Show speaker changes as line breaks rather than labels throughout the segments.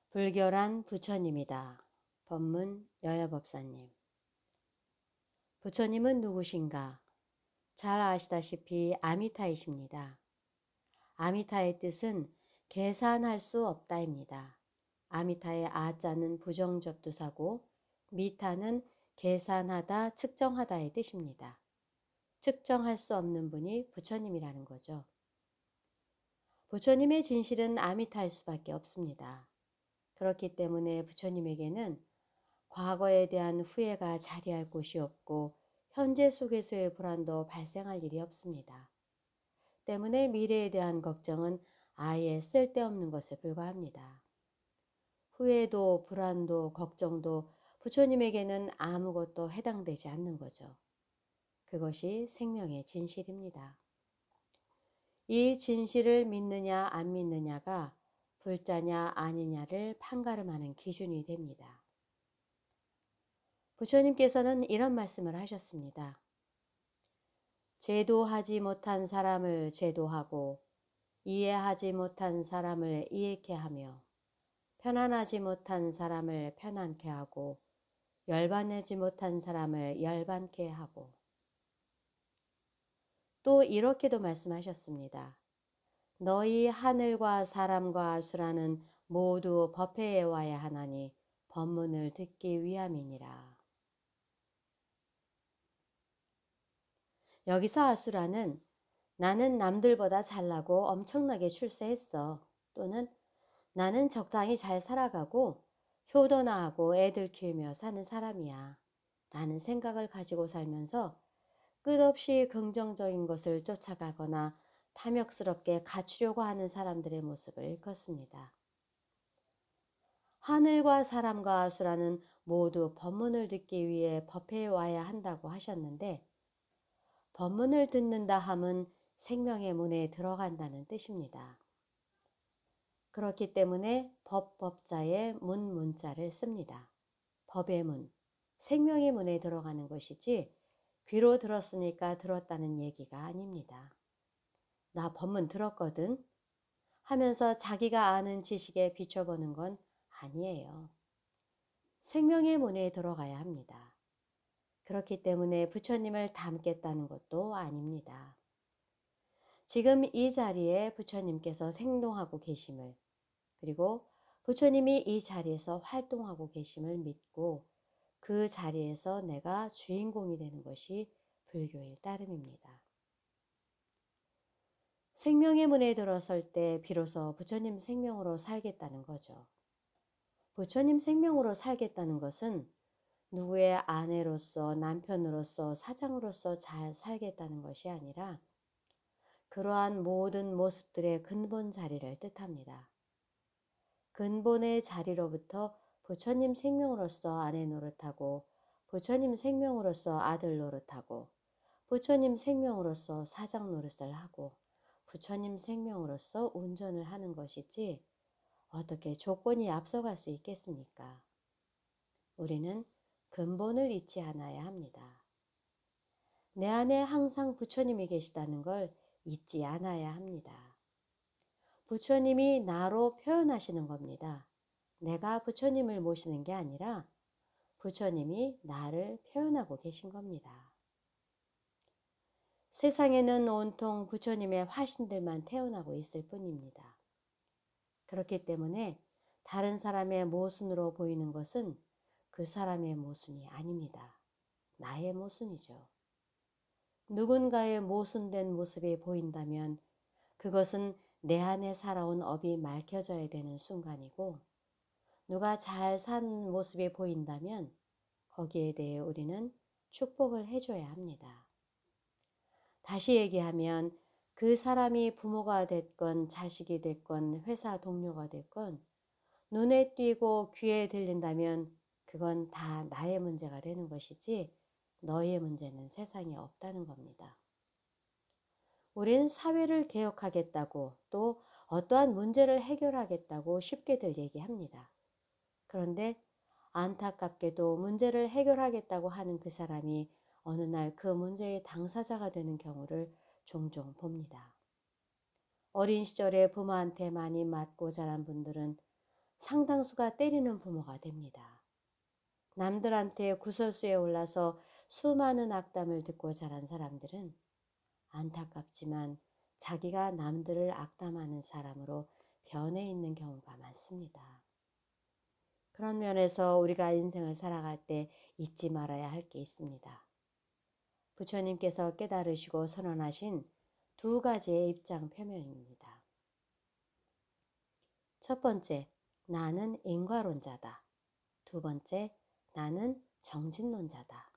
불결한 부처님이다. 법문 여여법사님. 부처님은 누구신가? 잘 아시다시피 아미타이십니다. 아미타의 뜻은 계산할 수 없다입니다. 아미타의 아자는 부정접두사고 미타는 계산하다, 측정하다의 뜻입니다. 측정할 수 없는 분이 부처님이라는 거죠. 부처님의 진실은 아미타일 수밖에 없습니다. 그렇기 때문에 부처님에게는 과거에 대한 후회가 자리할 곳이 없고 현재 속에서의 불안도 발생할 일이 없습니다. 때문에 미래에 대한 걱정은 아예 쓸데없는 것에 불과합니다. 후회도 불안도 걱정도 부처님에게는 아무것도 해당되지 않는 거죠. 그것이 생명의 진실입니다. 이 진실을 믿느냐 안 믿느냐가 불자냐 아니냐를 판가름하는 기준이 됩니다. 부처님께서는 이런 말씀을 하셨습니다. 제도하지 못한 사람을 제도하고 이해하지 못한 사람을 이해케 하며 편안하지 못한 사람을 편안케 하고 열반하지 못한 사람을 열반케 하고 또 이렇게도 말씀하셨습니다. 너희 하늘과 사람과 아수라는 모두 법회에 와야 하나니 법문을 듣기 위함이니라. 여기서 아수라는 나는 남들보다 잘나고 엄청나게 출세했어. 또는 나는 적당히 잘 살아가고 효도나 하고 애들 키우며 사는 사람이야. 라는 생각을 가지고 살면서 끝없이 긍정적인 것을 쫓아가거나 탐욕스럽게 갖추려고 하는 사람들의 모습을 일컫습니다. 하늘과 사람과 아수라는 모두 법문을 듣기 위해 법회에 와야 한다고 하셨는데 법문을 듣는다 함은 생명의 문에 들어간다는 뜻입니다. 그렇기 때문에 법자에 문자를 씁니다. 법의 문, 생명의 문에 들어가는 것이지 귀로 들었으니까 들었다는 얘기가 아닙니다. 나 법문 들었거든 하면서 자기가 아는 지식에 비춰보는 건 아니에요. 생명의 문에 들어가야 합니다. 그렇기 때문에 부처님을 닮겠다는 것도 아닙니다. 지금 이 자리에 부처님께서 생동하고 계심을 그리고 부처님이 이 자리에서 활동하고 계심을 믿고 그 자리에서 내가 주인공이 되는 것이 불교의 따름입니다. 생명의 문에 들어설 때 비로소 부처님 생명으로 살겠다는 거죠. 부처님 생명으로 살겠다는 것은 누구의 아내로서 남편으로서 사장으로서 잘 살겠다는 것이 아니라 그러한 모든 모습들의 근본 자리를 뜻합니다. 근본의 자리로부터 부처님 생명으로서 아내 노릇하고 부처님 생명으로서 아들 노릇하고 부처님 생명으로서 사장 노릇을 하고 부처님 생명으로서 운전을 하는 것이지 어떻게 조건이 앞서갈 수 있겠습니까? 우리는 근본을 잊지 않아야 합니다. 내 안에 항상 부처님이 계시다는 걸 잊지 않아야 합니다. 부처님이 나로 표현하시는 겁니다. 내가 부처님을 모시는 게 아니라 부처님이 나를 표현하고 계신 겁니다. 세상에는 온통 부처님의 화신들만 태어나고 있을 뿐입니다. 그렇기 때문에 다른 사람의 모순으로 보이는 것은 그 사람의 모순이 아닙니다. 나의 모순이죠. 누군가의 모순된 모습이 보인다면 그것은 내 안에 살아온 업이 맑혀져야 되는 순간이고 누가 잘 산 모습이 보인다면 거기에 대해 우리는 축복을 해줘야 합니다. 다시 얘기하면 그 사람이 부모가 됐건 자식이 됐건 회사 동료가 됐건 눈에 띄고 귀에 들린다면 그건 다 나의 문제가 되는 것이지 너의 문제는 세상에 없다는 겁니다. 우린 사회를 개혁하겠다고 또 어떠한 문제를 해결하겠다고 쉽게들 얘기합니다. 그런데 안타깝게도 문제를 해결하겠다고 하는 그 사람이 어느 날 그 문제의 당사자가 되는 경우를 종종 봅니다. 어린 시절에 부모한테 많이 맞고 자란 분들은 상당수가 때리는 부모가 됩니다. 남들한테 구설수에 올라서 수많은 악담을 듣고 자란 사람들은 안타깝지만 자기가 남들을 악담하는 사람으로 변해 있는 경우가 많습니다. 그런 면에서 우리가 인생을 살아갈 때 잊지 말아야 할 게 있습니다. 부처님께서 깨달으시고 선언하신 두 가지의 입장 표명입니다. 첫 번째, 나는 인과론자다. 두 번째, 나는 정진론자다.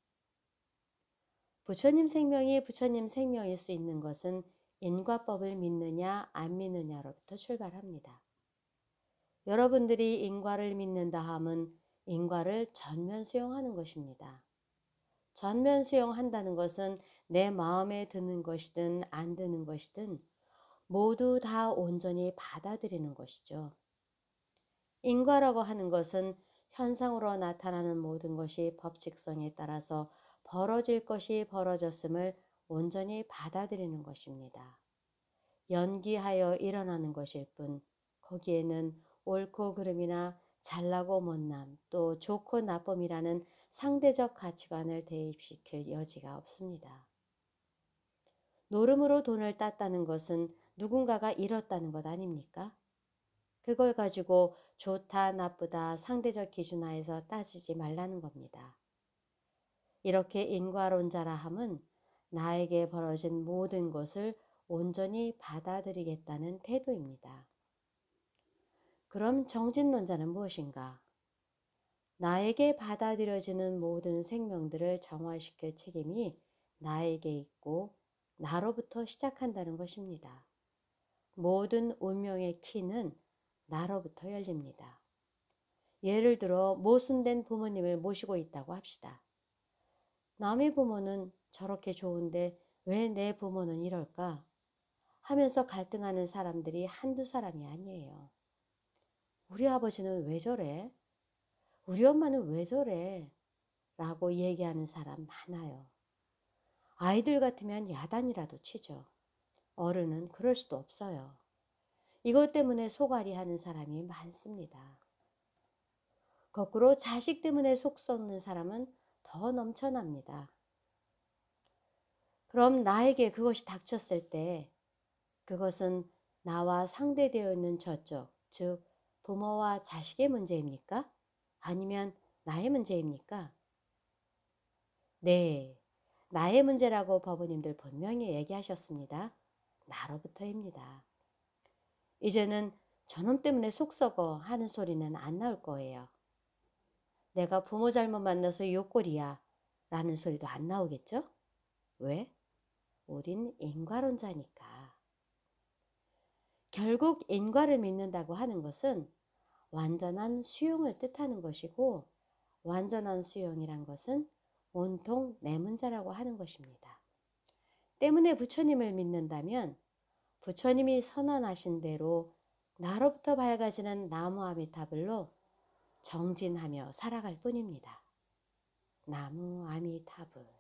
부처님 생명이 부처님 생명일 수 있는 것은 인과법을 믿느냐 안 믿느냐로부터 출발합니다. 여러분들이 인과를 믿는다 함은 인과를 전면 수용하는 것입니다. 전면 수용한다는 것은 내 마음에 드는 것이든 안 드는 것이든 모두 다 온전히 받아들이는 것이죠. 인과라고 하는 것은 현상으로 나타나는 모든 것이 법칙성에 따라서 벌어질 것이 벌어졌음을 온전히 받아들이는 것입니다. 연기하여 일어나는 것일 뿐 거기에는 옳고 그름이나 잘나고 못남 또 좋고 나쁨이라는 상대적 가치관을 대입시킬 여지가 없습니다. 노름으로 돈을 땄다는 것은 누군가가 잃었다는 것 아닙니까? 그걸 가지고 좋다 나쁘다 상대적 기준하에서 따지지 말라는 겁니다. 이렇게 인과론자라 함은 나에게 벌어진 모든 것을 온전히 받아들이겠다는 태도입니다. 그럼 정진론자는 무엇인가? 나에게 받아들여지는 모든 생명들을 정화시킬 책임이 나에게 있고 나로부터 시작한다는 것입니다. 모든 운명의 키는 나로부터 열립니다. 예를 들어 모순된 부모님을 모시고 있다고 합시다. 남의 부모는 저렇게 좋은데 왜 내 부모는 이럴까? 하면서 갈등하는 사람들이 한두 사람이 아니에요. 우리 아버지는 왜 저래? 우리 엄마는 왜 저래? 라고 얘기하는 사람 많아요. 아이들 같으면 야단이라도 치죠. 어른은 그럴 수도 없어요. 이것 때문에 속앓이 하는 사람이 많습니다. 거꾸로 자식 때문에 속 썩는 사람은 더 넘쳐납니다. 그럼 나에게 그것이 닥쳤을 때 그것은 나와 상대되어 있는 저쪽, 즉 부모와 자식의 문제입니까? 아니면 나의 문제입니까? 네, 나의 문제라고 법원님들 분명히 얘기하셨습니다. 나로부터입니다. 이제는 저놈 때문에 속 썩어 하는 소리는 안 나올 거예요. 내가 부모 잘못 만나서 요꼴이야 라는 소리도 안 나오겠죠? 왜? 우린 인과론자니까. 결국 인과를 믿는다고 하는 것은 완전한 수용을 뜻하는 것이고 완전한 수용이란 것은 온통 내 문제라고 하는 것입니다. 때문에 부처님을 믿는다면 부처님이 선언하신 대로 나로부터 밝아지는 나무 아미타불로 정진하며 살아갈 뿐입니다. 나무 아미타불.